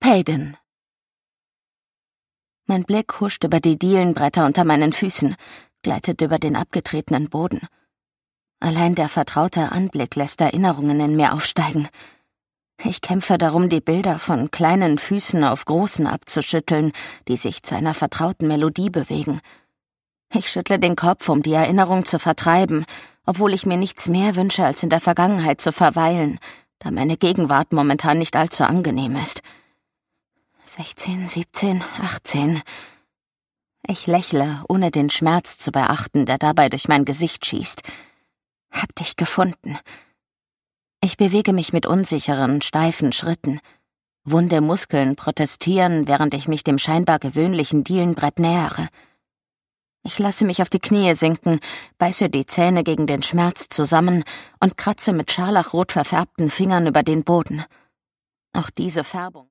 Hayden. Mein Blick huscht über die Dielenbretter unter meinen Füßen, gleitet über den abgetretenen Boden. Allein der vertraute Anblick lässt Erinnerungen in mir aufsteigen. Ich kämpfe darum, die Bilder von kleinen Füßen auf großen abzuschütteln, die sich zu einer vertrauten Melodie bewegen. Ich schüttle den Kopf, um die Erinnerung zu vertreiben, obwohl ich mir nichts mehr wünsche, als in der Vergangenheit zu verweilen, da meine Gegenwart momentan nicht allzu angenehm ist. 16, 17, 18. Ich lächle, ohne den Schmerz zu beachten, der dabei durch mein Gesicht schießt. Hab dich gefunden. Ich bewege mich mit unsicheren, steifen Schritten. Wunde Muskeln protestieren, während ich mich dem scheinbar gewöhnlichen Dielenbrett nähere. Ich lasse mich auf die Knie sinken, beiße die Zähne gegen den Schmerz zusammen und kratze mit scharlachrot verfärbten Fingern über den Boden. Auch diese Färbung